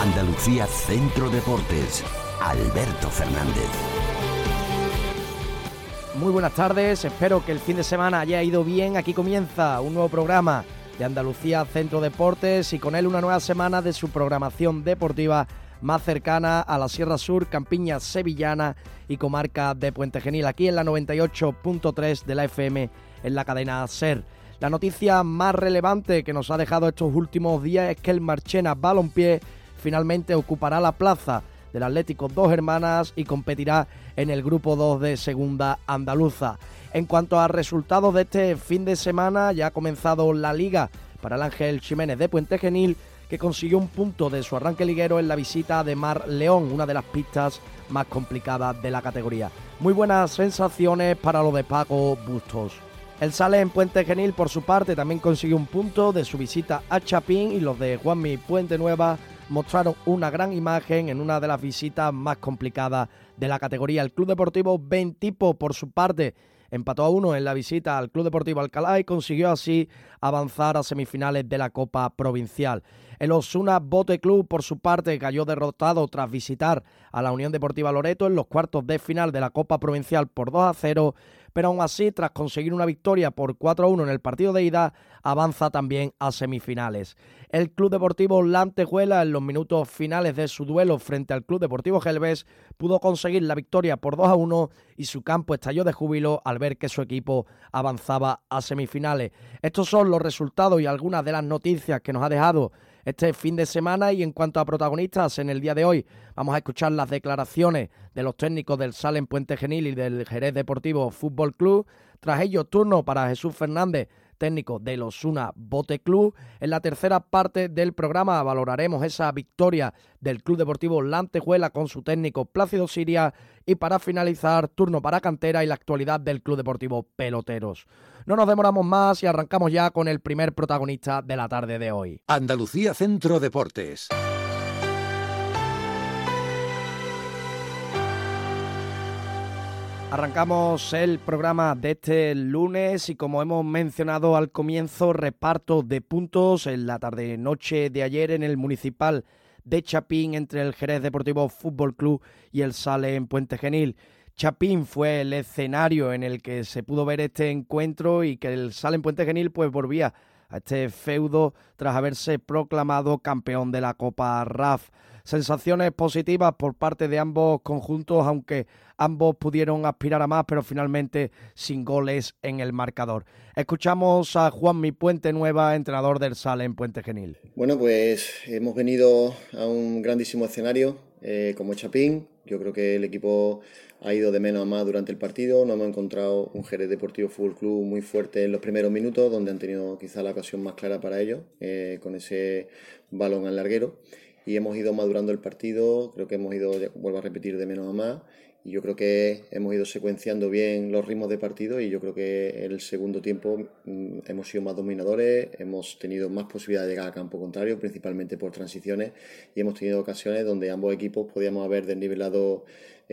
Andalucía Centro Deportes, Alberto Fernández. Muy buenas tardes, espero que el fin de semana haya ido bien. Aquí comienza un nuevo programa de Andalucía Centro Deportes y con él una nueva semana de su programación deportiva más cercana a la Sierra Sur, Campiña Sevillana y comarca de Puente Genil, aquí en la 98.3 de la FM en la cadena SER. La noticia más relevante que nos ha dejado estos últimos días es que el Marchena Balompié finalmente ocupará la plaza del Atlético Dos Hermanas y competirá en el Grupo 2 de Segunda Andaluza. En cuanto a resultados de este fin de semana, ya ha comenzado la Liga para el Ángel Ximénez de Puente Genil, que consiguió un punto de su arranque liguero en la visita de Mar León, una de las pistas más complicadas de la categoría. Muy buenas sensaciones para lo de Paco Bustos. El Sale en Puente Genil, por su parte, también consiguió un punto de su visita a Chapín y los de Juanmi Puente Nueva mostraron una gran imagen en una de las visitas más complicadas de la categoría. El Club Deportivo Bentipo, por su parte, empató a 1 en la visita al Club Deportivo Alcalá y consiguió así avanzar a semifinales de la Copa Provincial. El Osuna Bote Club, por su parte, cayó derrotado tras visitar a la Unión Deportiva Loreto en los cuartos de final de la Copa Provincial por 2-0, pero aún así, tras conseguir una victoria por 4-1 en el partido de ida, avanza también a semifinales. El Club Deportivo Lantejuela, en los minutos finales de su duelo frente al Club Deportivo Gelbés, pudo conseguir la victoria por 2-1 y su campo estalló de júbilo al ver que su equipo avanzaba a semifinales. Estos son los resultados y algunas de las noticias que nos ha dejado este fin de semana. Y en cuanto a protagonistas, en el día de hoy vamos a escuchar las declaraciones de los técnicos del Sale en Puente Genil y del Jerez Deportivo Fútbol Club. Tras ello, turno para Jesús Fernández, técnico del Osuna Bote Club. En la tercera parte del programa valoraremos esa victoria del Club Deportivo Lantejuela con su técnico Plácido Siria. Y para finalizar, turno para Cantera y la actualidad del Club Deportivo Peloteros. No nos demoramos más y arrancamos ya con el primer protagonista de la tarde de hoy. Andalucía Centro Deportes. Arrancamos el programa de este lunes y, como hemos mencionado al comienzo, reparto de puntos en la tarde-noche de ayer en el Municipal de Chapín entre el Jerez Deportivo Fútbol Club y el Sale en Puente Genil. Chapín fue el escenario en el que se pudo ver este encuentro y que el Sale en Puente Genil pues volvía a este feudo tras haberse proclamado campeón de la Copa RAF. Sensaciones positivas por parte de ambos conjuntos, aunque ambos pudieron aspirar a más, pero finalmente sin goles en el marcador. Escuchamos a Juanmi Puente Nueva, entrenador del Sale en Puente Genil. Bueno, pues hemos venido a un grandísimo escenario como Chapín. Yo creo que el equipo ha ido de menos a más durante el partido. Nos hemos encontrado un Jerez Deportivo Fútbol Club muy fuerte en los primeros minutos, donde han tenido quizá la ocasión más clara para ellos, con ese balón al larguero. Y hemos ido madurando el partido, creo que hemos ido, vuelvo a repetir, de menos a más. Y yo creo que hemos ido secuenciando bien los ritmos de partido y yo creo que en el segundo tiempo hemos sido más dominadores, hemos tenido más posibilidad de llegar a campo contrario, principalmente por transiciones, y hemos tenido ocasiones donde ambos equipos podíamos haber desnivelado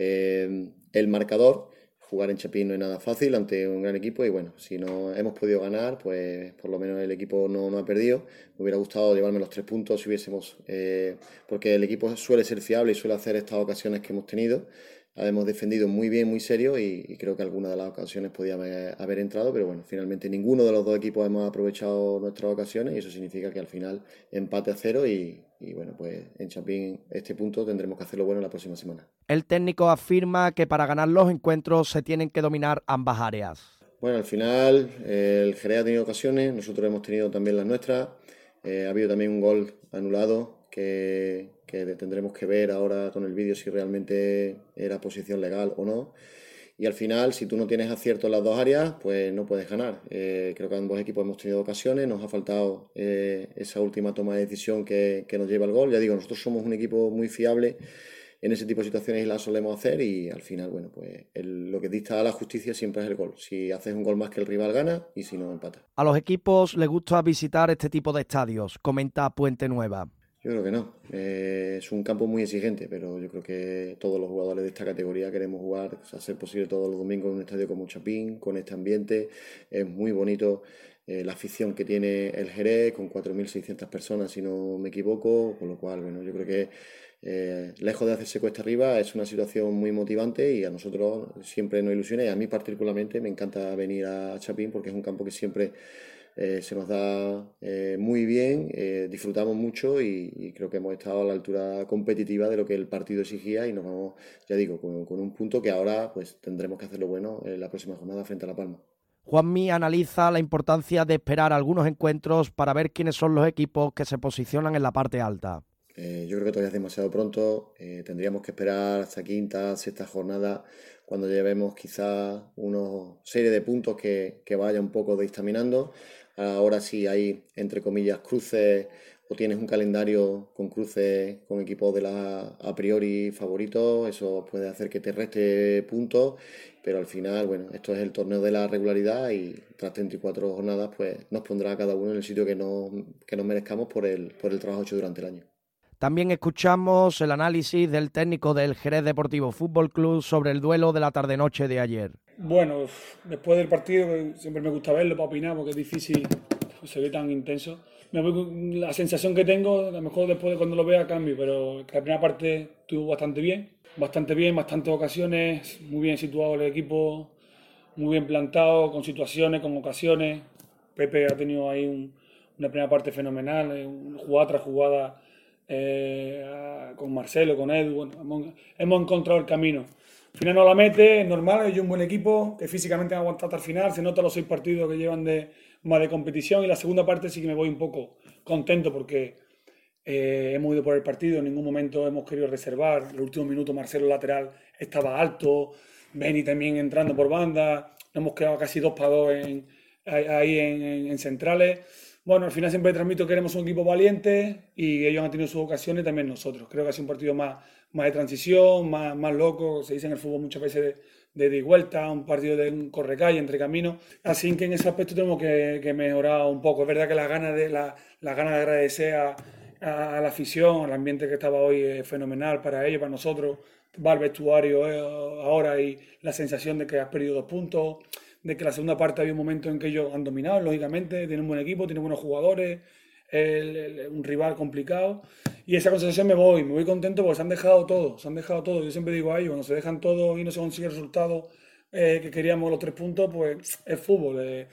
el marcador. Jugar en Chapín no es nada fácil ante un gran equipo y bueno, si no hemos podido ganar, pues por lo menos el equipo no ha perdido. Me hubiera gustado llevarme los 3 puntos si hubiésemos, porque el equipo suele ser fiable y suele hacer estas ocasiones que hemos tenido. Hemos defendido muy bien, muy serio y creo que alguna de las ocasiones podía haber entrado, pero bueno, finalmente ninguno de los dos equipos hemos aprovechado nuestras ocasiones y eso significa que al final empate a 0 y bueno, pues en Chapín este punto tendremos que hacerlo bueno la próxima semana. El técnico afirma que para ganar los encuentros se tienen que dominar ambas áreas. Bueno, al final el Jerez ha tenido ocasiones, nosotros hemos tenido también las nuestras. Ha habido también un gol anulado que tendremos que ver ahora con el vídeo si realmente era posición legal o no. Y al final, si tú no tienes acierto en las dos áreas, pues no puedes ganar. Creo que ambos equipos hemos tenido ocasiones, nos ha faltado esa última toma de decisión que nos lleva al gol. Ya digo, nosotros somos un equipo muy fiable en ese tipo de situaciones y las solemos hacer y al final, bueno, pues lo que dicta a la justicia siempre es el gol. Si haces un gol más que el rival gana y si no, empata. A los equipos les gusta visitar este tipo de estadios, comenta Puente Nueva. Yo creo que no. Es un campo muy exigente, pero yo creo que todos los jugadores de esta categoría queremos jugar, a ser posible todos los domingos en un estadio como Chapín, con este ambiente. Es muy bonito la afición que tiene el Jerez, con 4.600 personas, si no me equivoco, con lo cual, bueno, yo creo que lejos de hacerse cuesta arriba, es una situación muy motivante y a nosotros siempre nos ilusiona y a mí particularmente me encanta venir a Chapín porque es un campo que siempre se nos da muy bien, disfrutamos mucho y creo que hemos estado a la altura competitiva de lo que el partido exigía y nos vamos, ya digo, con un punto que ahora pues tendremos que hacerlo bueno en la próxima jornada frente a La Palma. Juanmi analiza la importancia de esperar algunos encuentros para ver quiénes son los equipos que se posicionan en la parte alta. Yo creo que todavía es demasiado pronto, tendríamos que esperar hasta quinta, sexta jornada, cuando llevemos quizás una serie de puntos que vaya un poco dictaminando. Ahora sí hay, entre comillas, cruces o tienes un calendario con cruces con equipos de la a priori favoritos, eso puede hacer que te reste puntos, pero al final, bueno, esto es el torneo de la regularidad y tras 34 jornadas pues nos pondrá a cada uno en el sitio que nos merezcamos por el trabajo hecho durante el año. También escuchamos el análisis del técnico del Jerez Deportivo Fútbol Club sobre el duelo de la tarde-noche de ayer. Bueno, después del partido, siempre me gusta verlo para opinar porque es difícil, se ve tan intenso. La sensación que tengo, a lo mejor después de cuando lo vea cambio, pero que la primera parte estuvo bastante bien, bastantes ocasiones, muy bien situado el equipo, muy bien plantado, con situaciones, con ocasiones. Pepe ha tenido ahí una primera parte fenomenal, jugada tras jugada. Con Marcelo, con Edu, bueno, hemos encontrado el camino. Al final no la mete, es normal, es un buen equipo que físicamente ha aguantado hasta el final, se nota los 6 partidos que llevan más de competición y la segunda parte sí que me voy un poco contento porque hemos ido por el partido, en ningún momento hemos querido reservar, en los últimos minutos Marcelo lateral estaba alto, Beni también entrando por banda, nos hemos quedado casi 2-2 ahí en centrales. Bueno, al final siempre transmito que queremos un equipo valiente y ellos han tenido sus ocasiones, también nosotros. Creo que ha sido un partido más de transición, más loco, se dice en el fútbol muchas veces de ida y vuelta, un partido de un correcalle, entre caminos. Así que en ese aspecto tenemos que mejorar un poco. Es verdad que las ganas de agradecer a la afición, al ambiente que estaba hoy es fenomenal para ellos, para nosotros. Va al vestuario ahora y la sensación de que has perdido 2 puntos, de que la segunda parte había un momento en que ellos han dominado, lógicamente, tienen un buen equipo, tienen buenos jugadores, un rival complicado, y esa conversación me voy contento porque se han dejado todo, yo siempre digo a ellos, cuando se dejan todo y no se consigue el resultado que queríamos los 3 puntos, pues es fútbol,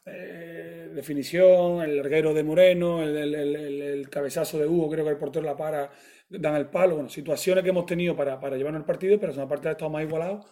definición, el larguero de Moreno, el cabezazo de Hugo, creo que el portero la para, dan el palo, bueno, situaciones que hemos tenido para llevarnos el partido, pero la segunda parte ha estado más igualado.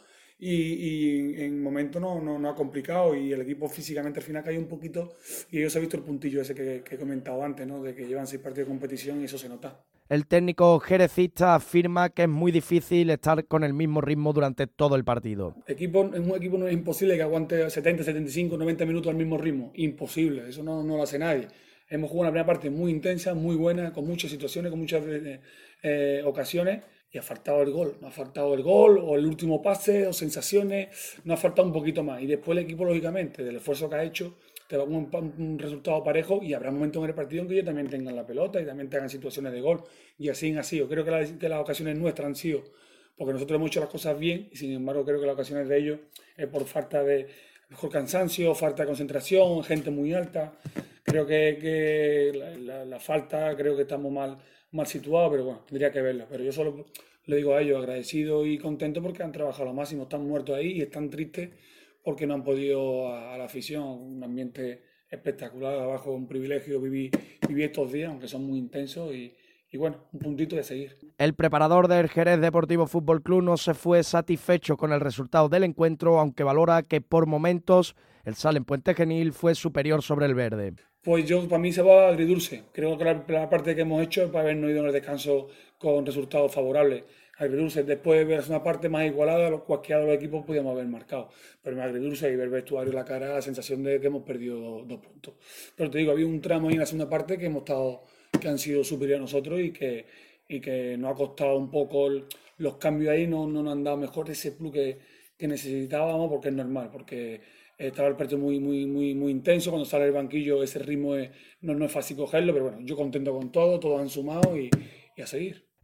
Y en momento no ha complicado y el equipo físicamente al final cayó un poquito y ellos han visto el puntillo ese que he comentado antes, ¿no? De que llevan 6 partidos de competición y eso se nota. El técnico jerecista afirma que es muy difícil estar con el mismo ritmo durante todo el partido. Un equipo no es imposible que aguante 70, 75, 90 minutos al mismo ritmo. Imposible, eso no lo hace nadie. Hemos jugado una primera parte muy intensa, muy buena, con muchas situaciones, con muchas ocasiones. Y ha faltado el gol, o el último pase, o sensaciones, nos ha faltado un poquito más. Y después el equipo, lógicamente, del esfuerzo que ha hecho, te va con un resultado parejo y habrá momentos en el partido en que ellos también tengan la pelota y también tengan situaciones de gol. Y así ha sido. Creo que las ocasiones nuestras han sido porque nosotros hemos hecho las cosas bien y sin embargo creo que las ocasiones de ellos es por falta de mejor cansancio, falta de concentración, gente muy alta. Creo que la falta, creo que estamos mal situados, pero bueno, tendría que verlo. Pero yo solo le digo a ellos agradecido y contento porque han trabajado lo máximo, están muertos ahí y están tristes porque no han podido a la afición, un ambiente espectacular, abajo un privilegio vivir estos días, aunque son muy intensos y bueno, un puntito de seguir. El preparador del Jerez Deportivo Fútbol Club no se fue satisfecho con el resultado del encuentro, aunque valora que por momentos el Sal Puente Genil fue superior sobre el verde. Pues para mí se va agridulce. Creo que la parte que hemos hecho es para habernos ido en el descanso con resultados favorables. Agridulce, después de ver una parte más igualada, cualquiera de los equipos podíamos haber marcado. Pero me agridulce y ver el vestuario y la cara, la sensación de que hemos perdido 2 puntos. Pero te digo, había un tramo ahí en la segunda parte que han sido superiores a nosotros y que nos ha costado un poco los cambios ahí, no nos han dado mejor ese plus que necesitábamos porque es normal, porque estaba el partido muy intenso, cuando sale el banquillo ese ritmo no es fácil cogerlo, pero bueno, yo contento con todo, todos han sumado y a seguir.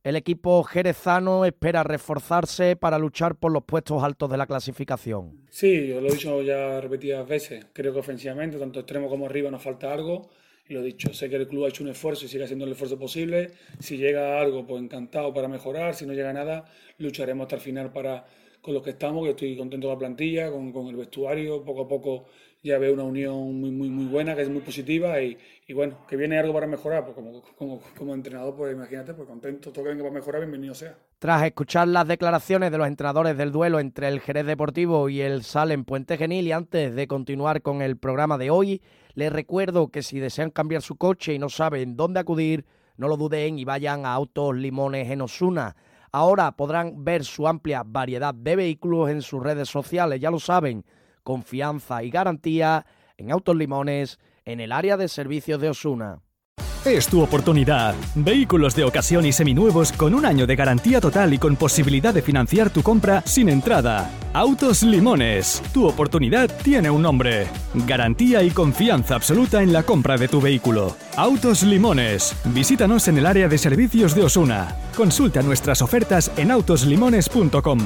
el equipo jerezano espera reforzarse para luchar por los puestos altos de la clasificación. Sí, os lo he dicho ya repetidas veces. Creo que ofensivamente, tanto extremo como arriba, nos falta algo. Y lo he dicho, sé que el club ha hecho un esfuerzo y sigue haciendo el esfuerzo posible. Si llega algo, pues encantado para mejorar. Si no llega nada, lucharemos hasta el final con los que estamos, que estoy contento con la plantilla, con el vestuario. Poco a poco ya veo una unión muy buena, que es muy positiva y bueno, que viene algo para mejorar. Pues como entrenador, pues imagínate, pues contento. Todo que venga para mejorar, bienvenido sea. Tras escuchar las declaraciones de los entrenadores del duelo entre el Jerez Deportivo y el Salem Puente Genil, y antes de continuar con el programa de hoy, les recuerdo que si desean cambiar su coche y no saben dónde acudir, no lo duden y vayan a Autos Limones en Osuna. Ahora podrán ver su amplia variedad de vehículos en sus redes sociales, ya lo saben, confianza y garantía en Autos Limones en el área de servicios de Osuna. Es tu oportunidad. Vehículos de ocasión y seminuevos con un año de garantía total y con posibilidad de financiar tu compra sin entrada. Autos Limones. Tu oportunidad tiene un nombre. Garantía y confianza absoluta en la compra de tu vehículo. Autos Limones. Visítanos en el área de servicios de Osuna. Consulta nuestras ofertas en autoslimones.com.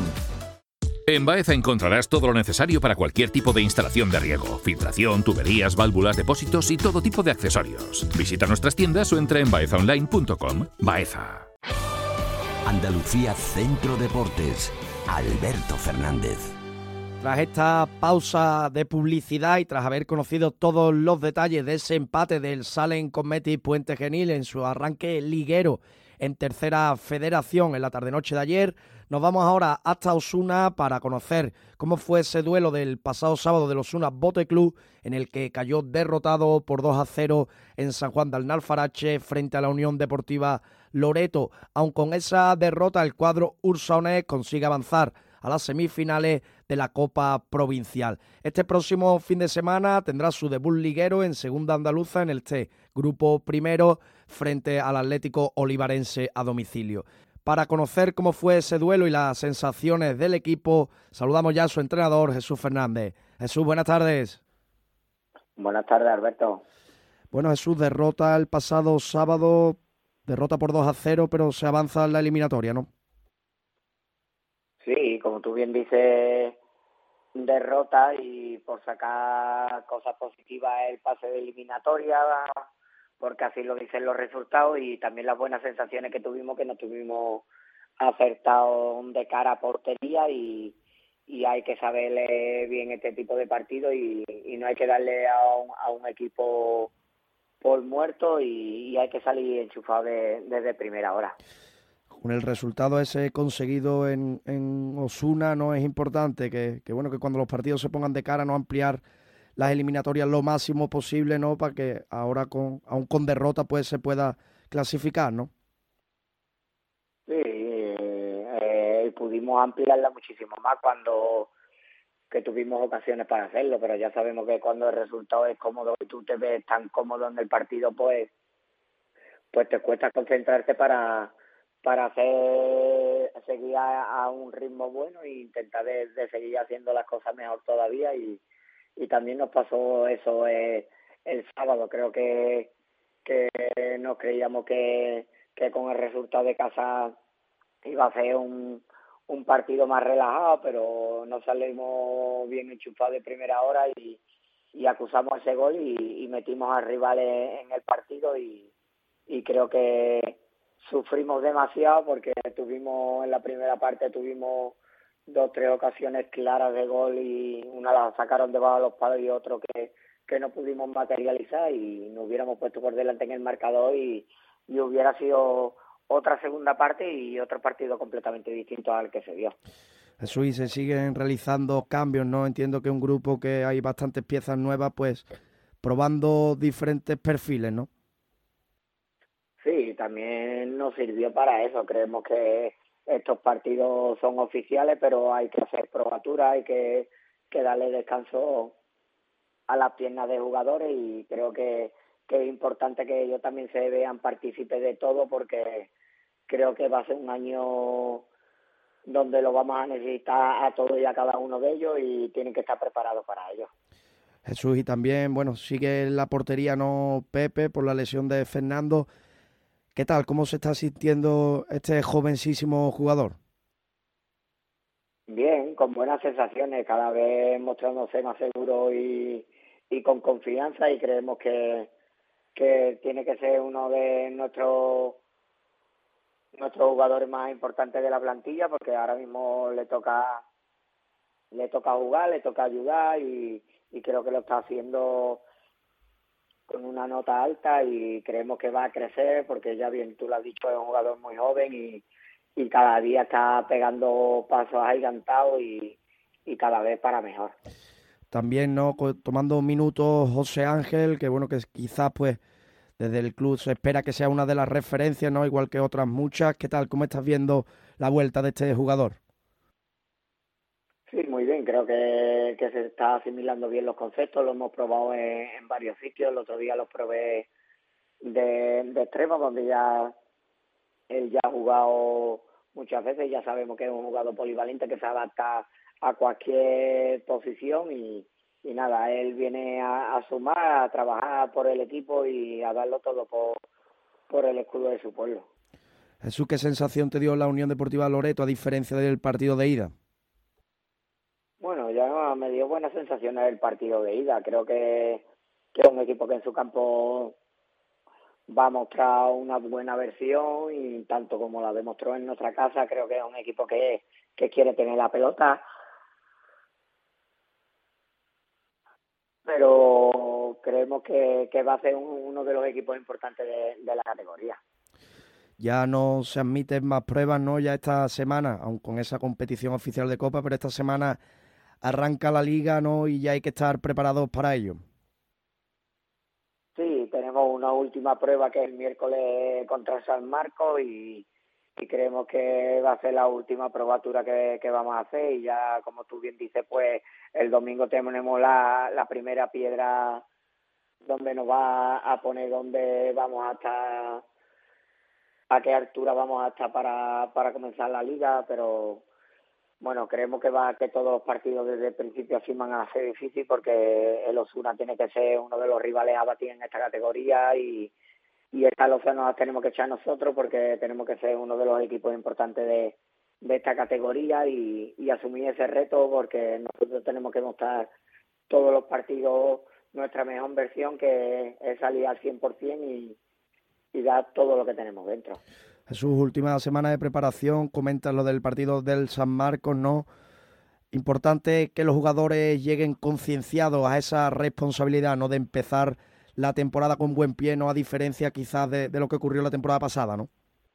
En Baeza encontrarás todo lo necesario para cualquier tipo de instalación de riego, filtración, tuberías, válvulas, depósitos y todo tipo de accesorios. Visita nuestras tiendas o entra en baezaonline.com. Baeza. Andalucía Centro Deportes. Alberto Fernández. Tras esta pausa de publicidad y tras haber conocido todos los detalles de ese empate del Salem con Metis Puente Genil en su arranque liguero en tercera federación en la tarde-noche de ayer, nos vamos ahora hasta Osuna para conocer cómo fue ese duelo del pasado sábado del Osuna Bote Club, en el que cayó derrotado por 2-0 en San Juan de Alnalfarache frente a la Unión Deportiva Loreto. Aun con esa derrota, el cuadro ursaonés consigue avanzar a las semifinales de la Copa Provincial. Este próximo fin de semana tendrá su debut liguero en Segunda Andaluza en el grupo primero frente al Atlético Olivarense a domicilio. Para conocer cómo fue ese duelo y las sensaciones del equipo, saludamos ya a su entrenador, Jesús Fernández. Jesús, buenas tardes. Buenas tardes, Alberto. Bueno, Jesús, derrota el pasado sábado, derrota por 2-0, pero se avanza en la eliminatoria, ¿no? Sí, como tú bien dices, derrota y por sacar cosas positivas el pase de eliminatoria, porque así lo dicen los resultados y también las buenas sensaciones que tuvimos, que no tuvimos acertados de cara a portería y hay que saberle bien este tipo de partidos y no hay que darle a un equipo por muerto y hay que salir enchufado desde primera hora. Con el resultado ese conseguido en Osuna, no es importante que bueno, que cuando los partidos se pongan de cara no ampliar las eliminatorias lo máximo posible, ¿no? Para que ahora aún con derrota pues se pueda clasificar, ¿no? Sí, pudimos ampliarla muchísimo más cuando que tuvimos ocasiones para hacerlo, pero ya sabemos que cuando el resultado es cómodo y tú te ves tan cómodo en el partido, pues te cuesta concentrarte para seguir a un ritmo bueno e intentar de seguir haciendo las cosas mejor todavía y también nos pasó eso el sábado. Creo que nos creíamos que con el resultado de casa iba a ser un partido más relajado, pero no salimos bien enchufados de primera hora y acusamos ese gol y metimos al rival en el partido y creo que sufrimos demasiado porque en la primera parte tuvimos 2 o 3 ocasiones claras de gol y una la sacaron debajo de los palos y otro que no pudimos materializar y nos hubiéramos puesto por delante en el marcador y hubiera sido otra segunda parte y otro partido completamente distinto al que se dio. Jesús, y se siguen realizando cambios, ¿no? Entiendo que un grupo que hay bastantes piezas nuevas, pues probando diferentes perfiles, ¿no? Sí, también nos sirvió para eso. Creemos que estos partidos son oficiales, pero hay que hacer probaturas, hay que darle descanso a las piernas de jugadores y creo que es importante que ellos también se vean partícipes de todo porque creo que va a ser un año donde lo vamos a necesitar a todos y a cada uno de ellos y tienen que estar preparados para ello. Jesús, y también, bueno, sigue en la portería, ¿no? Pepe, por la lesión de Fernando. ¿Qué tal? ¿Cómo se está sintiendo este jovencísimo jugador? Bien, con buenas sensaciones, cada vez mostrándose más seguro y con confianza, y creemos que tiene que ser uno de nuestros jugadores más importantes de la plantilla, porque ahora mismo le toca jugar, le toca ayudar, y creo que lo está haciendo con una nota alta, y creemos que va a crecer porque, ya bien tú lo has dicho, es un jugador muy joven y cada día está pegando pasos agigantados y cada vez para mejor. También, ¿no? Tomando minutos José Ángel, que bueno, que quizás pues desde el club se espera que sea una de las referencias, ¿no? Igual que otras muchas. ¿Qué tal? ¿Cómo estás viendo la vuelta de este jugador? Sí, muy bien, creo que se está asimilando bien los conceptos, lo hemos probado en varios sitios. El otro día los probé de extremo, donde él ya ha jugado muchas veces, ya sabemos que es un jugador polivalente que se adapta a cualquier posición, y nada, él viene a sumar, a trabajar por el equipo y a darlo todo por el escudo de su pueblo. Jesús, ¿qué sensación te dio la Unión Deportiva Loreto a diferencia del partido de ida? Bueno, ya me dio buenas sensaciones el partido de ida. Creo que es un equipo que en su campo va a mostrar una buena versión, y tanto como la demostró en nuestra casa, creo que es un equipo que quiere tener la pelota, pero creemos que va a ser uno de los equipos importantes de la categoría. Ya no se admiten más pruebas, ¿no? Ya esta semana, aun con esa competición oficial de Copa, pero esta semana arranca la liga, ¿no? Y ya hay que estar preparados para ello. Sí, tenemos una última prueba que es el miércoles contra San Marcos, y creemos que va a ser la última probatura que vamos a hacer, y ya, como tú bien dices, pues el domingo tenemos la primera piedra donde nos va a poner dónde vamos a estar, a qué altura vamos a estar para comenzar la liga. Pero bueno, creemos que todos los partidos desde el principio así van a ser difíciles, porque el Osasuna tiene que ser uno de los rivales a batir en esta categoría, y esta losa nos la tenemos que echar nosotros, porque tenemos que ser uno de los equipos importantes de esta categoría, y asumir ese reto, porque nosotros tenemos que mostrar todos los partidos nuestra mejor versión, que es salir al 100% y dar todo lo que tenemos dentro. Jesús, última semana de preparación, comentas lo del partido del San Marcos, ¿no? Importante que los jugadores lleguen concienciados a esa responsabilidad, ¿no? De empezar la temporada con buen pie, ¿no? A diferencia quizás de lo que ocurrió la temporada pasada, ¿no?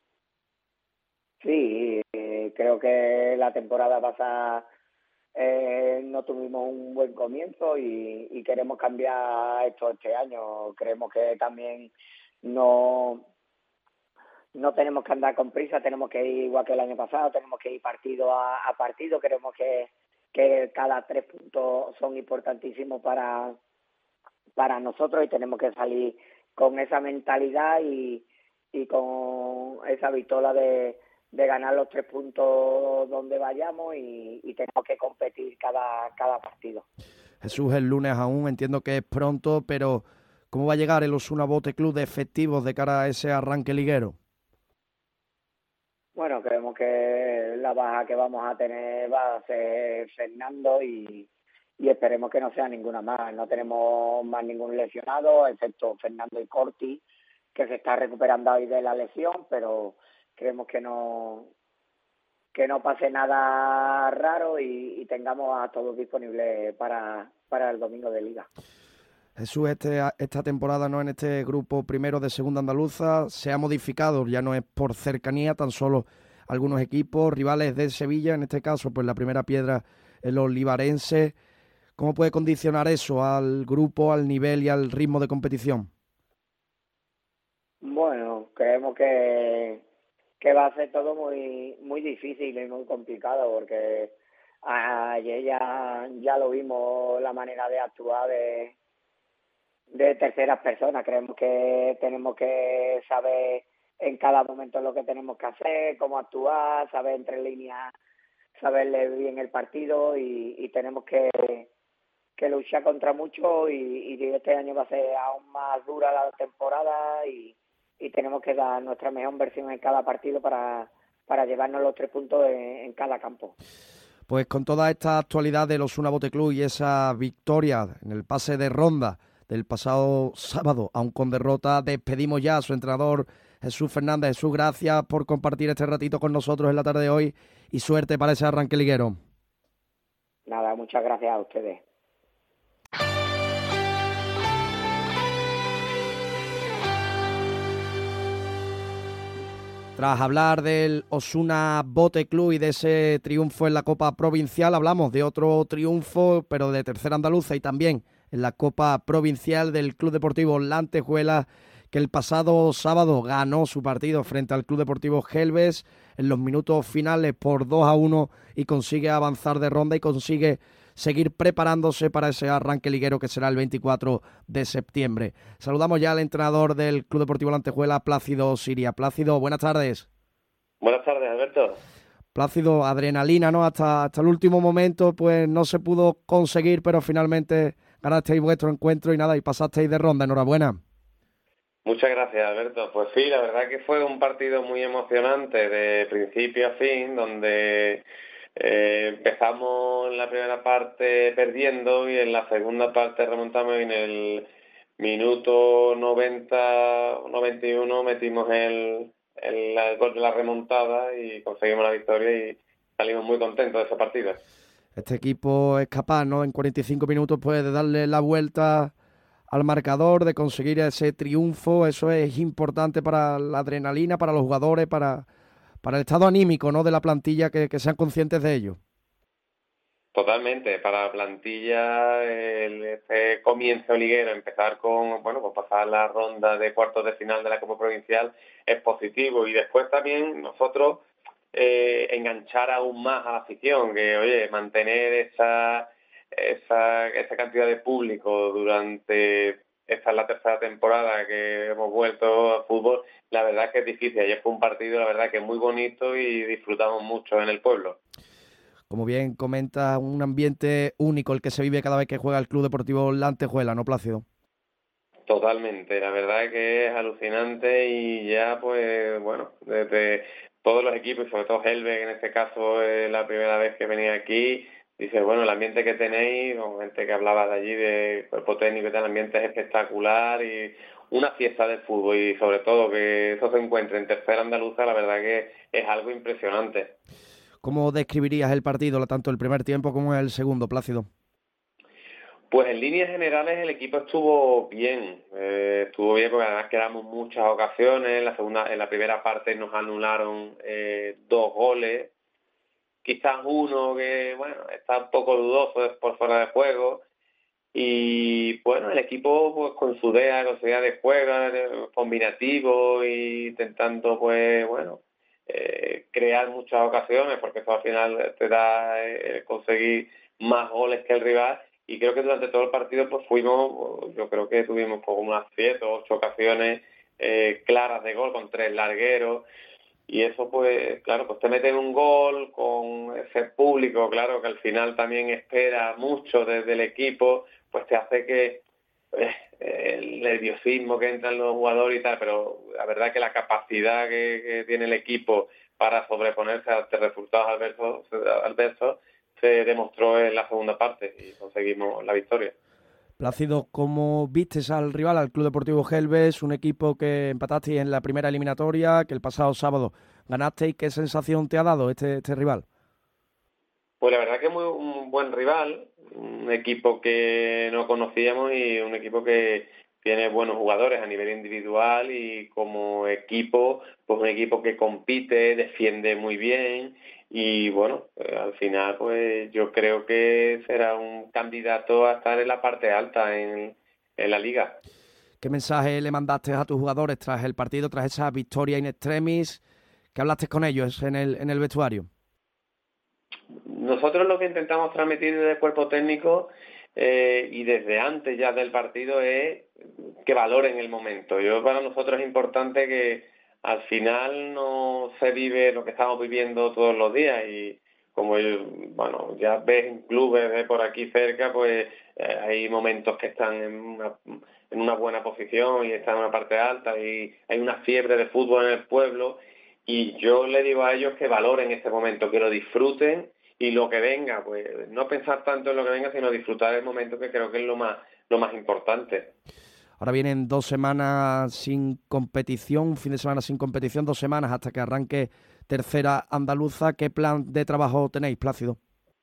Sí, creo que la temporada pasada no tuvimos un buen comienzo, y queremos cambiar esto este año. Creemos que también no tenemos que andar con prisa, tenemos que ir igual que el año pasado, tenemos que ir partido a partido. Queremos que cada 3 puntos son importantísimos para nosotros, y tenemos que salir con esa mentalidad y con esa victoria de ganar los 3 puntos donde vayamos, y tenemos que competir cada partido. Jesús, el lunes aún entiendo que es pronto, pero ¿cómo va a llegar el Osasuna Bote Club de efectivos de cara a ese arranque liguero? Bueno, creemos que la baja que vamos a tener va a ser Fernando, y esperemos que no sea ninguna más. No tenemos más ningún lesionado, excepto Fernando y Corti, que se está recuperando hoy de la lesión, pero creemos que no pase nada raro, y tengamos a todos disponibles para el domingo de liga. Jesús, esta temporada, ¿no? En este grupo primero de Segunda Andaluza se ha modificado, ya no es por cercanía, tan solo algunos equipos rivales de Sevilla, en este caso, pues la primera piedra el olivarense. ¿Cómo puede condicionar eso al grupo, al nivel y al ritmo de competición? Bueno, creemos que va a ser todo muy muy difícil y muy complicado, porque ayer ya lo vimos, la manera de actuar de terceras personas. Creemos que tenemos que saber en cada momento lo que tenemos que hacer, cómo actuar, saber entre líneas, saber leer bien el partido, y tenemos que luchar contra mucho, y este año va a ser aún más dura la temporada, tenemos que dar nuestra mejor versión en cada partido para llevarnos los 3 puntos en cada campo. Pues con toda esta actualidad del Osuna Bote Club y esa victoria en el pase de ronda del pasado sábado, aun con derrota, despedimos ya a su entrenador Jesús Fernández. Jesús, gracias por compartir este ratito con nosotros en la tarde de hoy y suerte para ese arranque liguero. Nada, muchas gracias a ustedes. Tras hablar del Osuna Bote Club y de ese triunfo en la Copa Provincial, hablamos de otro triunfo, pero de tercera andaluza y también en la Copa Provincial del Club Deportivo La Antejuela, que el pasado sábado ganó su partido frente al Club Deportivo Gelbes en los minutos finales por 2-1 y consigue avanzar de ronda y consigue seguir preparándose para ese arranque liguero que será el 24 de septiembre. Saludamos ya al entrenador del Club Deportivo La Antejuela, Plácido Siria. Plácido, buenas tardes. Buenas tardes, Alberto. Plácido, adrenalina, ¿no? Hasta el último momento pues no se pudo conseguir, pero finalmente ganasteis vuestro encuentro y nada, y pasasteis de ronda. Enhorabuena. Muchas gracias, Alberto. Pues sí, la verdad que fue un partido muy emocionante de principio a fin, donde empezamos en la primera parte perdiendo y en la segunda parte remontamos y en el minuto 90 o 91 metimos el gol de la remontada y conseguimos la victoria y salimos muy contentos de ese partido. Este equipo es capaz, ¿no? En 45 minutos pues de darle la vuelta al marcador, de conseguir ese triunfo. Eso es importante para la adrenalina, para los jugadores, para el estado anímico, ¿no? De la plantilla, que sean conscientes de ello. Totalmente, para la plantilla ese comienzo liguero, empezar con, pues pasar la ronda de cuartos de final de la Copa Provincial es positivo y después también nosotros enganchar aún más a la afición, que oye, mantener esa cantidad de público durante esta es la tercera temporada que hemos vuelto al fútbol, la verdad es que es difícil. Ayer fue un partido, la verdad que es muy bonito y disfrutamos mucho en el pueblo. Como bien comenta, un ambiente único el que se vive cada vez que juega el Club Deportivo La Antejuela, ¿no, Plácido? Totalmente, la verdad es que es alucinante y ya pues bueno, desde todos los equipos y sobre todo Gelbes, en este caso es la primera vez que venía aquí, dice bueno, el ambiente que tenéis, con gente que hablaba de allí de cuerpo técnico y tal, el ambiente es espectacular y una fiesta de fútbol y sobre todo que eso se encuentre en tercera andaluza, la verdad que es algo impresionante. ¿Cómo describirías el partido, tanto el primer tiempo como el segundo, Plácido? Pues en líneas generales el equipo estuvo bien porque además quedamos muchas ocasiones, en la primera parte nos anularon 2 goles, quizás uno que bueno está un poco dudoso por fuera de juego y bueno el equipo pues con su idea de juego combinativo y intentando pues bueno crear muchas ocasiones porque eso al final te da conseguir más goles que el rival y creo que durante todo el partido pues yo creo que tuvimos como unas 7 o 8 ocasiones claras de gol con 3 largueros y eso pues claro pues te meten un gol con ese público claro que al final también espera mucho desde el equipo pues te hace que el nerviosismo que entran los jugadores y tal, pero la verdad que la capacidad que tiene el equipo para sobreponerse a resultados adversos se demostró en la segunda parte y conseguimos la victoria. Plácido, ¿cómo vistes al rival, al Club Deportivo Gelbes, un equipo que empatasteis en la primera eliminatoria, que el pasado sábado ganasteis? ¿Qué sensación te ha dado este rival? Pues la verdad que es un buen rival, un equipo que no conocíamos y un equipo que tiene buenos jugadores a nivel individual y como equipo, pues un equipo que compite, defiende muy bien y bueno, al final pues yo creo que será un candidato a estar en la parte alta en la liga. ¿Qué mensaje le mandaste a tus jugadores tras el partido, tras esa victoria in extremis? ¿Qué hablaste con ellos en el vestuario? Nosotros lo que intentamos transmitir desde el cuerpo técnico y desde antes ya del partido es que valoren el momento. Para nosotros es importante que al final no se vive lo que estamos viviendo todos los días y como bueno ya ves en clubes de por aquí cerca pues hay momentos que están en una buena posición y está en una parte alta y hay una fiebre de fútbol en el pueblo, y yo le digo a ellos que valoren este momento, que lo disfruten, y lo que venga, pues no pensar tanto en lo que venga, sino disfrutar el momento, que creo que es lo más importante. Ahora vienen 2 semanas sin competición, un fin de semana sin competición, 2 semanas hasta que arranque tercera andaluza. ¿Qué plan de trabajo tenéis, Plácido?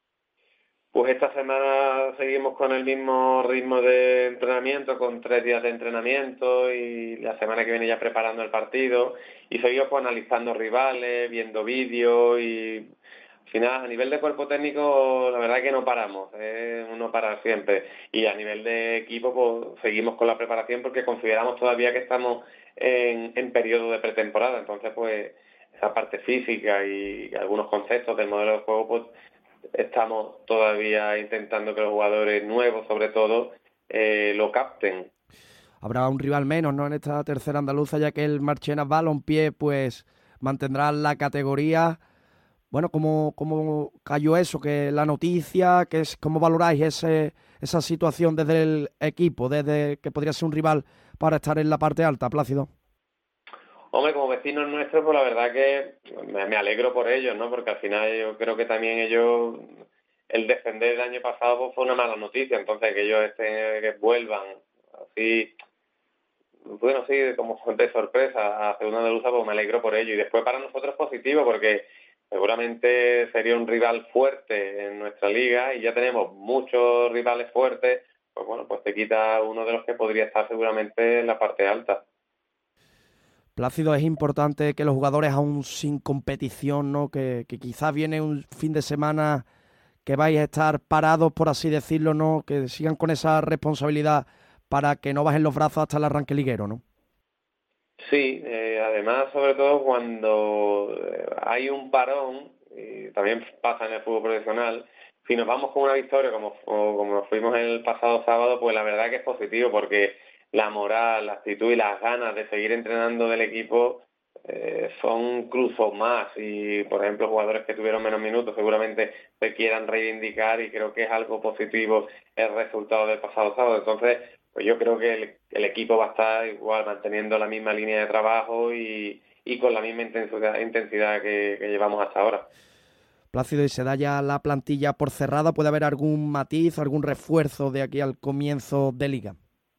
Pues esta semana seguimos con el mismo ritmo de entrenamiento, con 3 días de entrenamiento, y la semana que viene ya preparando el partido, y seguimos pues analizando rivales, viendo vídeos, y al final a nivel de cuerpo técnico la verdad es que no paramos, no parar siempre, y a nivel de equipo pues seguimos con la preparación porque consideramos todavía que estamos en periodo de pretemporada. Entonces pues esa parte física y algunos conceptos del modelo de juego pues estamos todavía intentando que los jugadores nuevos, sobre todo, lo capten. Habrá un rival menos, ¿no?, en esta tercera andaluza, ya que el Marchena Balompié pues mantendrá la categoría. Bueno, ¿cómo cayó eso? Que la noticia, ¿cómo valoráis esa situación desde el equipo, desde que podría ser un rival para estar en la parte alta, Plácido? Hombre, como vecinos nuestros, pues la verdad que me alegro por ellos, ¿no? Porque al final yo creo que también ellos, el descender el año pasado pues fue una mala noticia, entonces que ellos que vuelvan así, bueno, sí, como de sorpresa a segunda andaluza, pues me alegro por ello. Y después para nosotros es positivo, porque seguramente sería un rival fuerte en nuestra liga, y ya tenemos muchos rivales fuertes, pues bueno, pues te quita uno de los que podría estar seguramente en la parte alta. Plácido, es importante que los jugadores, aún sin competición, ¿no?, que quizás viene un fin de semana que vais a estar parados, por así decirlo, ¿no?, que sigan con esa responsabilidad para que no bajen los brazos hasta el arranque liguero, ¿no? Sí, además, sobre todo cuando hay un parón, y también pasa en el fútbol profesional, si nos vamos con una victoria como nos fuimos el pasado sábado, pues la verdad que es positivo, porque la moral, la actitud y las ganas de seguir entrenando del equipo son cruzos más, y por ejemplo jugadores que tuvieron menos minutos seguramente se quieran reivindicar, y creo que es algo positivo el resultado del pasado sábado. Entonces pues yo creo que el equipo va a estar igual, manteniendo la misma línea de trabajo y con la misma intensidad que llevamos hasta ahora. Plácido, ¿y se da ya la plantilla por cerrada? ¿Puede haber algún matiz, algún refuerzo de aquí al comienzo de liga?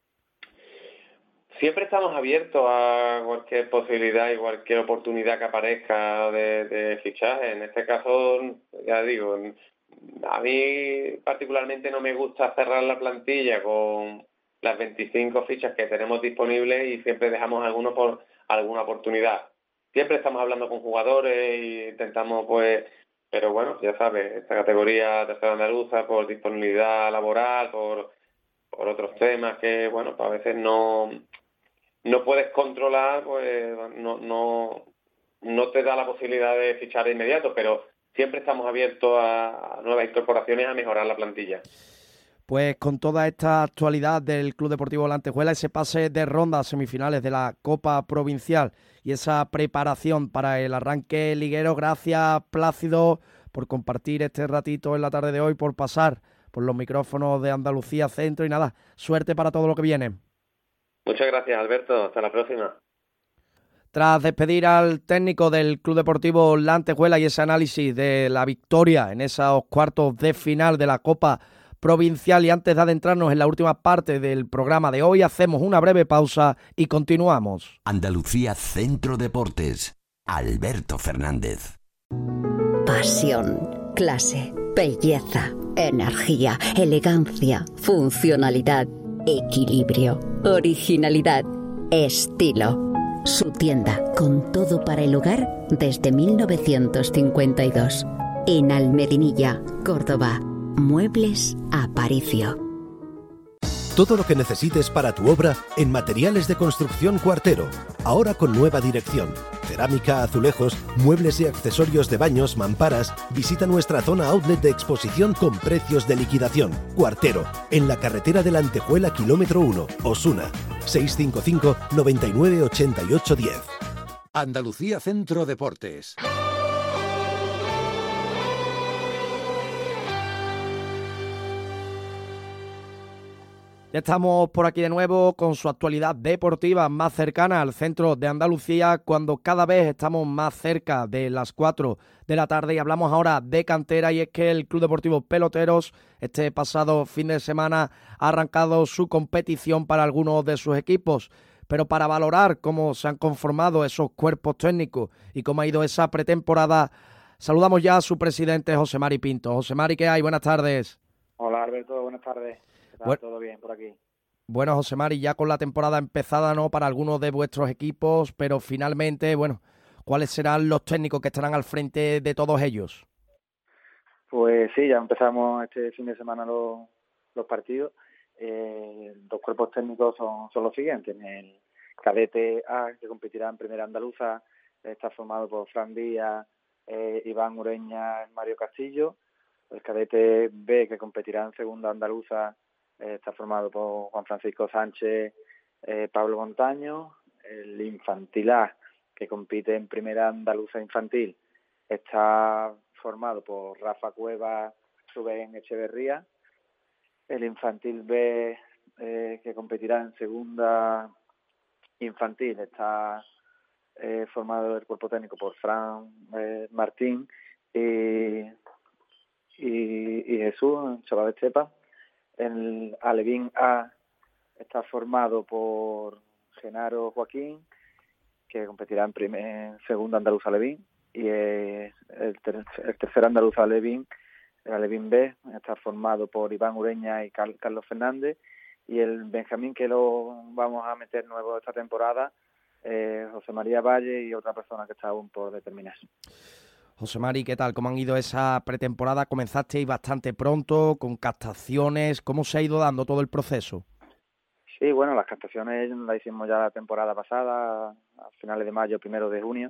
Siempre estamos abiertos a cualquier posibilidad y cualquier oportunidad que aparezca de fichaje. En este caso, ya digo, a mí particularmente no me gusta cerrar la plantilla con las 25 fichas que tenemos disponibles, y siempre dejamos algunos por alguna oportunidad. Siempre estamos hablando con jugadores e intentamos, pues, pero bueno, ya sabes, esta categoría tercera andaluza, por disponibilidad laboral, por otros temas que, bueno, pues a veces no puedes controlar, pues no te da la posibilidad de fichar de inmediato, pero siempre estamos abiertos a nuevas incorporaciones, a mejorar la plantilla. Pues con toda esta actualidad del Club Deportivo La Antejuela, ese pase de ronda a semifinales de la Copa Provincial y esa preparación para el arranque liguero, gracias, Plácido, por compartir este ratito en la tarde de hoy, por pasar por los micrófonos de Andalucía Centro, y nada, suerte para todo lo que viene. Muchas gracias, Alberto. Hasta la próxima. Tras despedir al técnico del Club Deportivo La Antejuela y ese análisis de la victoria en esos cuartos de final de la Copa Provincial, y antes de adentrarnos en la última parte del programa de hoy, hacemos una breve pausa y continuamos. Andalucía Centro Deportes. Alberto Fernández. Pasión, clase, belleza, energía, elegancia, funcionalidad, equilibrio, originalidad, estilo. Su tienda con todo para el hogar desde 1952. En Almedinilla, Córdoba. Muebles Aparicio. Todo lo que necesites para tu obra en Materiales de Construcción Cuartero. Ahora con nueva dirección. Cerámica, azulejos, muebles y accesorios de baños, mamparas. Visita nuestra zona outlet de exposición con precios de liquidación. Cuartero, en la carretera de la Antejuela, kilómetro 1, Osuna. 655 99 88 10. Andalucía Centro Deportes. Ya estamos por aquí de nuevo con su actualidad deportiva más cercana al centro de Andalucía, cuando cada vez estamos más cerca de las 4 de la tarde y hablamos ahora de cantera, y es que el Club Deportivo Peloteros este pasado fin de semana ha arrancado su competición para algunos de sus equipos. Pero para valorar cómo se han conformado esos cuerpos técnicos y cómo ha ido esa pretemporada, saludamos ya a su presidente, José Mari Pinto. José Mari, ¿qué hay? Buenas tardes. Hola Alberto, buenas tardes. ¿Qué tal? ¿Todo bien por aquí? Bueno, José Mari, ya con la temporada empezada, ¿no?, para algunos de vuestros equipos, pero finalmente, bueno, ¿cuáles serán los técnicos que estarán al frente de todos ellos? Pues sí, ya empezamos este fin de semana los partidos. Los cuerpos técnicos son los siguientes. El cadete A, que competirá en primera andaluza, está formado por Fran Díaz, Iván Ureña, Mario Castillo. El cadete B, que competirá en segunda andaluza, está formado por Juan Francisco Sánchez, Pablo Montaño. El infantil A, que compite en primera andaluza infantil, está formado por Rafa Cueva, Rubén Echeverría. El infantil B, que competirá en segunda infantil, está formado el cuerpo técnico por Fran Martín y Jesús, un chaval de Estepa. El Alevín A está formado por Genaro Joaquín, que competirá en segunda andaluza Alevín, y el tercer andaluza Alevín, el Alevín B, está formado por Iván Ureña y Carlos Fernández, y el Benjamín, que lo vamos a meter nuevo esta temporada, José María Valle y otra persona que está aún por determinar. José Mari, ¿qué tal? ¿Cómo han ido esa pretemporada? Comenzasteis bastante pronto, con captaciones. ¿Cómo se ha ido dando todo el proceso? Sí, bueno, las captaciones las hicimos ya la temporada pasada, a finales de mayo, 1 de junio,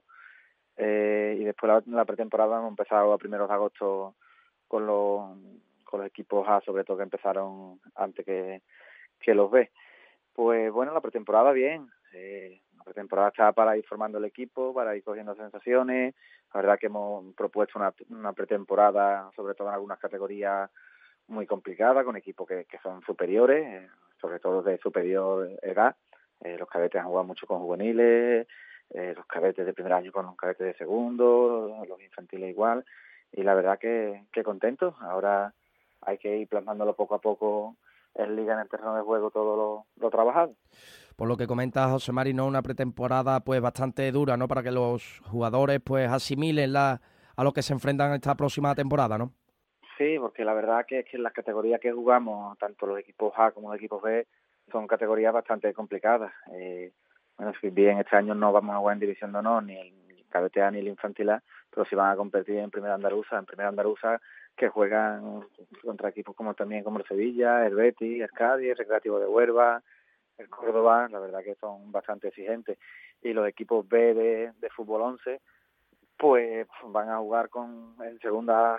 y después la pretemporada hemos empezado a 1 de agosto con los equipos A, sobre todo, que empezaron antes que los B. Pues bueno, la pretemporada bien. La pretemporada está para ir formando el equipo, para ir cogiendo sensaciones. La verdad que hemos propuesto una pretemporada, sobre todo en algunas categorías, muy complicada, con equipos que son superiores, sobre todo de superior edad. Los cadetes han jugado mucho con juveniles, los cadetes de primer año con los cadetes de segundo, los infantiles igual. Y la verdad que contentos. Ahora hay que ir plasmándolo poco a poco en liga, en el terreno de juego, todo lo trabajado. Por lo que comenta José Mari, ¿no?, una pretemporada pues bastante dura, ¿no?, para que los jugadores pues asimilen a lo que se enfrentan esta próxima temporada, ¿no? Sí, porque la verdad que es que las categorías que jugamos, tanto los equipos A como los equipos B, son categorías bastante complicadas. Bueno, si bien este año no vamos a jugar en División de Honor, ni el cadete A ni el infantil A, pero sí van a competir en primera andaluza, que juegan contra equipos como el Sevilla, el Betis, el Cádiz, el Recreativo de Huelva, el Córdoba. La verdad que son bastante exigentes. Y los equipos B de fútbol 11, pues van a jugar en segunda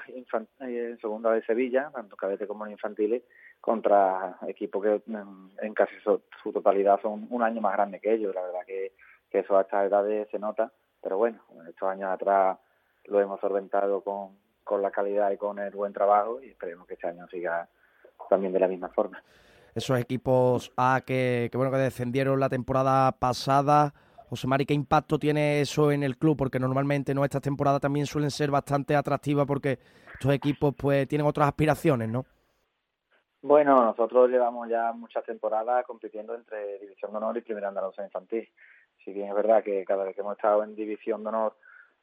de Sevilla, tanto cadete como en infantiles, contra equipos que en casi su totalidad son un año más grandes que ellos. La verdad que eso a estas edades se nota, pero bueno, estos años atrás lo hemos solventado con la calidad y con el buen trabajo, y esperemos que este año siga también de la misma forma. Esos equipos A que descendieron la temporada pasada, José Mari, ¿qué impacto tiene eso en el club? Porque normalmente estas temporadas también suelen ser bastante atractivas porque estos equipos pues tienen otras aspiraciones, ¿no? Bueno, nosotros llevamos ya muchas temporadas compitiendo entre División de Honor y Primera Andaluza Infantil. Si bien es verdad que cada vez que hemos estado en División de Honor,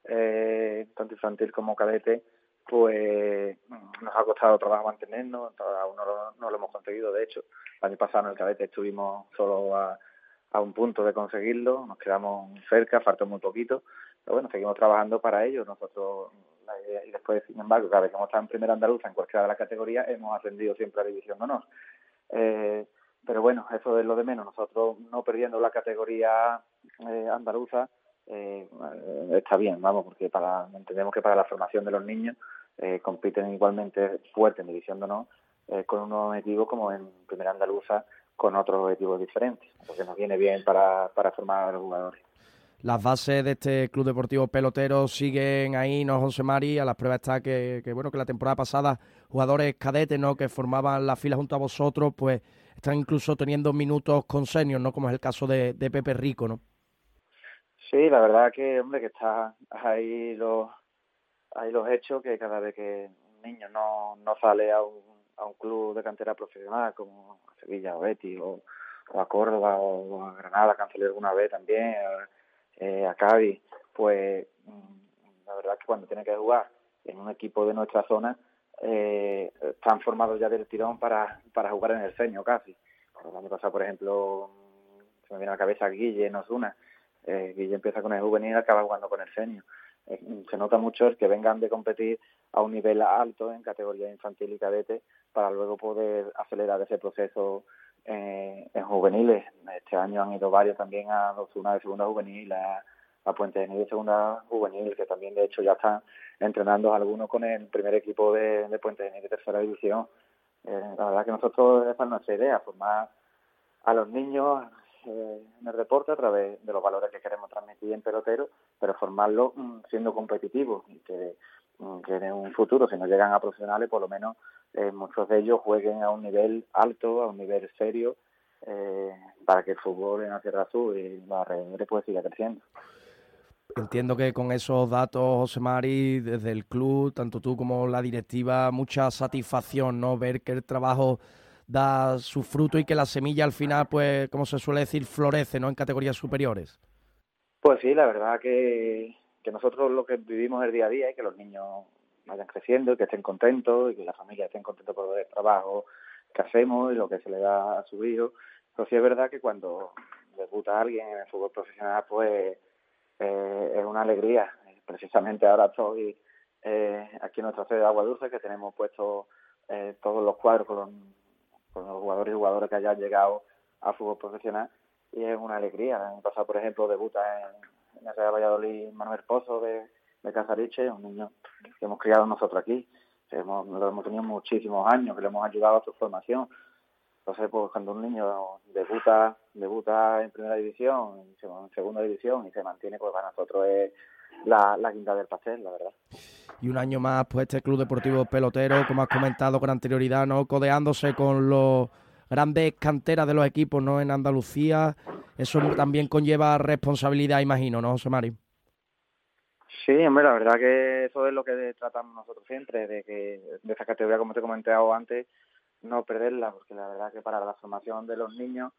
tanto infantil como cadete, pues nos ha costado trabajo mantenernos, aún no lo hemos conseguido. De hecho, el año pasado en el cadete estuvimos solo a un punto de conseguirlo, nos quedamos cerca, faltó muy poquito, pero bueno, seguimos trabajando para ello. Nosotros, y después, sin embargo, cada vez que hemos estado en primera andaluza, en cualquiera de las categorías, hemos ascendido siempre a División de Honor. Pero bueno, eso es lo de menos. Nosotros, no perdiendo la categoría andaluza, está bien, vamos, porque entendemos que para la formación de los niños compiten igualmente fuerte en División de Honor, con unos objetivos como en primera andaluza, con otros objetivos diferentes. Entonces nos viene bien para formar a los jugadores. Las bases de este Club Deportivo Pelotero siguen ahí, ¿no, José Mari? A las pruebas está que la temporada pasada jugadores cadetes, ¿no?, que formaban la fila junto a vosotros, pues están incluso teniendo minutos con seniors, ¿no?, como es el caso de Pepe Rico, ¿no? Sí, la verdad que, hombre, que está ahí los hechos, que cada vez que un niño no sale a un club de cantera profesional como a Sevilla o Betis o a Córdoba o a Granada, que han salido alguna vez también, a Cádiz, pues la verdad que cuando tiene que jugar en un equipo de nuestra zona, están formados ya del tirón para jugar en el senior casi. El año pasado, por ejemplo, se me viene a la cabeza Guille en Osuna. Guille empieza con el juvenil y acaba jugando con el senior. Se nota mucho el que vengan de competir a un nivel alto en categoría infantil y cadete para luego poder acelerar ese proceso en juveniles. Este año han ido varios también a Osuna de segunda juvenil, a Puente Genil de segunda juvenil, que también de hecho ya están entrenando algunos con el primer equipo de Puente Genil de tercera división. La verdad que nosotros, esa es nuestra idea, formar a los niños en el deporte a través de los valores que queremos transmitir en pelotero, pero formarlos siendo competitivos y que en un futuro, si no llegan a profesionales, por lo menos muchos de ellos jueguen a un nivel alto, a un nivel serio, para que el fútbol en la Sierra Sur y los alrededores pues siga creciendo. Entiendo que con esos datos, José Mari, desde el club, tanto tú como la directiva, mucha satisfacción, ¿no?, ver que el trabajo da su fruto y que la semilla al final, pues, como se suele decir, florece, ¿no?, en categorías superiores. Pues sí, la verdad que nosotros lo que vivimos el día a día es que los niños vayan creciendo y que estén contentos y que las familias estén contentos por el trabajo que hacemos y lo que se le da a su hijo. Pero sí es verdad que cuando debuta alguien en el fútbol profesional, pues es una alegría. Precisamente ahora estoy aquí en nuestra sede de Agua Dulce, que tenemos puestos todos los cuadros con los jugadores y jugadoras que hayan llegado a fútbol profesional, y es una alegría. El año pasado, por ejemplo, debuta en el Real Valladolid Manuel Pozo de Casariche, un niño que hemos criado nosotros aquí, lo hemos tenido muchísimos años, que le hemos ayudado a su formación. Entonces, pues cuando un niño debuta en primera división, en segunda división y se mantiene, pues para nosotros es la guinda del pastel, la verdad. Y un año más, pues este Club Deportivo Pelotero, como has comentado con anterioridad, ¿no?, codeándose con los grandes canteras de los equipos, ¿no?, en Andalucía. Eso también conlleva responsabilidad, imagino, ¿no, José Mari? Sí, hombre, la verdad que eso es lo que tratamos nosotros siempre, de esa categoría, como te he comentado antes, no perderla, porque la verdad que para la formación de los niños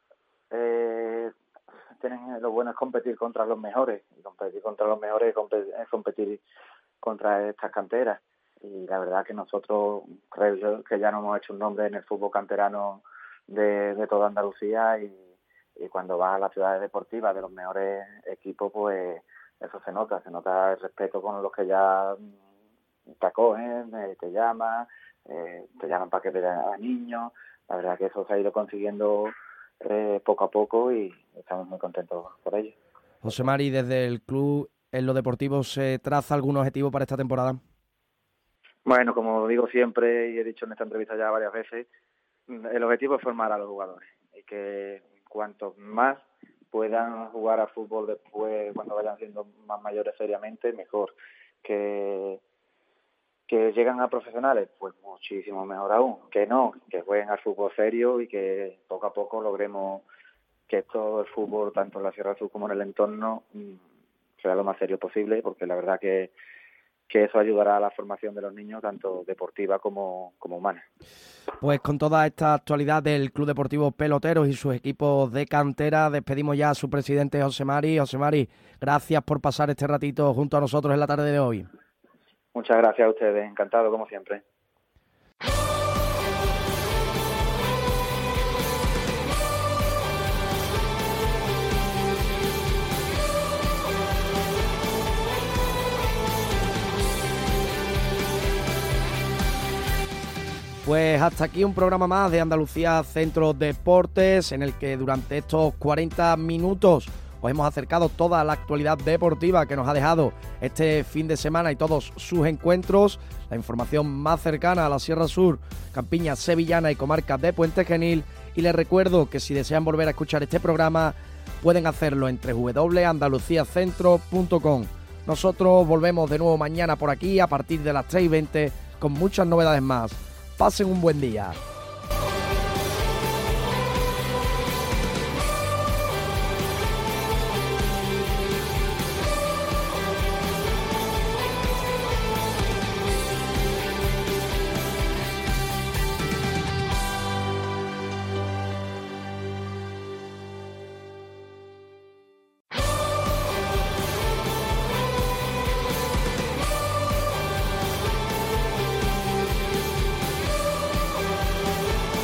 lo bueno es competir contra los mejores, y competir contra los mejores es competir contra estas canteras, y la verdad que nosotros creo yo que ya nos hemos hecho un nombre en el fútbol canterano de toda Andalucía, y cuando vas a las ciudades deportivas de los mejores equipos, pues eso se nota el respeto con los que ya te acogen, te llaman para que vean a niños. La verdad que eso se ha ido consiguiendo poco a poco y estamos muy contentos por ello. José Mari, desde el club, en lo deportivo, ¿se traza algún objetivo para esta temporada? Bueno, como digo siempre y he dicho en esta entrevista ya varias veces, el objetivo es formar a los jugadores y que cuanto más puedan jugar a fútbol después, cuando vayan siendo más mayores seriamente, mejor. Que llegan a profesionales, pues muchísimo mejor aún. Que jueguen al fútbol serio y que poco a poco logremos que todo el fútbol, tanto en la Sierra Sur como en el entorno, sea lo más serio posible, porque la verdad que eso ayudará a la formación de los niños, tanto deportiva como humana. Pues con toda esta actualidad del Club Deportivo Peloteros y sus equipos de cantera, despedimos ya a su presidente, José Mari. José Mari, gracias por pasar este ratito junto a nosotros en la tarde de hoy. Muchas gracias a ustedes, encantado como siempre. Pues hasta aquí un programa más de Andalucía Centro Deportes, en el que durante estos 40 minutos os hemos acercado toda la actualidad deportiva que nos ha dejado este fin de semana y todos sus encuentros, la información más cercana a la Sierra Sur, Campiña Sevillana y comarcas de Puente Genil. Y les recuerdo que si desean volver a escuchar este programa, pueden hacerlo en www.andaluciacentro.com. Nosotros volvemos de nuevo mañana por aquí a partir de las 3:20 con muchas novedades más. Pasen un buen día.